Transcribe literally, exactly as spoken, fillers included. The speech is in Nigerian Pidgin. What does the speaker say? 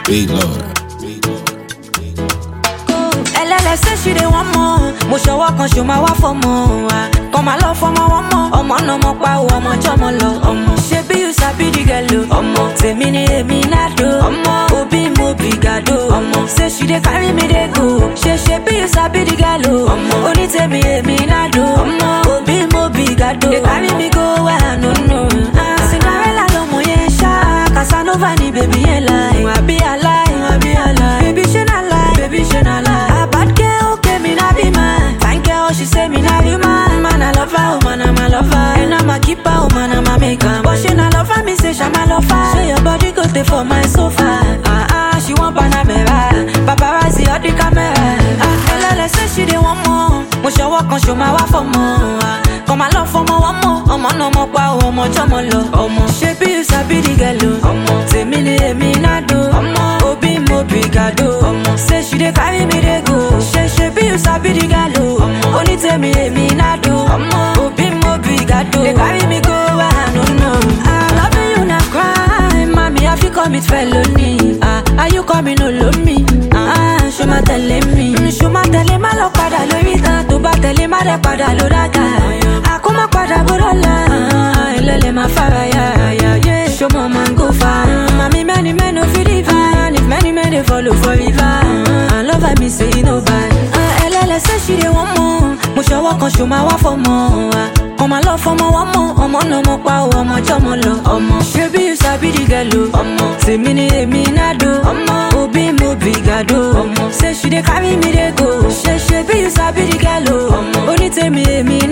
Big Lord. L L S say she dey want more. Mo ṣọwọ́ kan ṣo máa wá fọmọ. Kàn máa lọ fọmọ wọn mọ. Ọmọ náà mọ pa o, ọmọ jọmọ lọ. Ọmọ ṣebí you sabi the girl o. Ọmọ tèmi ni èmi náà do. Ọmọ òbí mo bì gàdó. Ọmọ say she dey carry me dey go. Ṣe ṣebí you sabi the girl o. Ọmọ oní tèmi èmi náà do. Ọmọ òbí mo bì gàdó. Dey carry me go where I no know. Cinderella lọmọ yẹn ṣá. Casanova ni bèbí yẹn láì. Ìwà bí aláì, ìwà bí aláì. Bèbí ṣe náà láì, bèbí ṣe náà láì. She say me not you man, man I love her, oh man I'm a lover. And I'm a keeper, oh man I'm a maker. But she not love her, me say she my lover. Say your body go stay for my sofa. Ah ah, she want Panamera, paparazzi all the camera. Ah, L L S say she dey want more. Mo ṣọwọ́ kan ṣo máa wá fọmọ. Come my love for more, one more. Ọmọ náà mọ pa o, ọmọ jọmọ lọ. Ọmọ ṣebí you sabi the girl o. Ọmọ tèmi ni èmi náà do. Ọmọ òbí mo bì gàdó. Ọmọ say she dey carry me dey go. Ṣe ṣebí you sabi the girl o. Only tell me èmi náà do. Ọmọ òbí mo bì gàdó. They carry me go where I no know. Ah, loving you na crime, mami I fit commit felony. Ah, are you coming alone me? Ah, ṣo ma tẹ̀lé mi? Ṣo ma tẹ̀lé má lọ padà lórí ìtàn. Tó bá tẹ̀lé má dẹ̀ padà lórí àga. Àkó má padà bọ́dọ̀ la. Ẹlẹ́lẹ̀ máa fara ya. Ṣo mọ̀ máa ń go far? Mami many men no fit divine. If many men dey follow for river. I love her me say e no bad. Ah, L L S say she dey want more. Mo ṣọwọ́ kan ṣo máa wá fọmọ. Kàn máa lọ fọmọ wọn mọ. Ọmọ náà mọ pa o, ọmọ jọmọ lọ. Ọmọ ṣebí you sabi the girl o. Ọmọ tèmi ni èmi náà do. Ọmọ òbí mo bì gàdó. Ọmọ say she dey carry me dey go. Ṣe ṣebí you sabi the girl o. Ọmọ oní tèmi èmi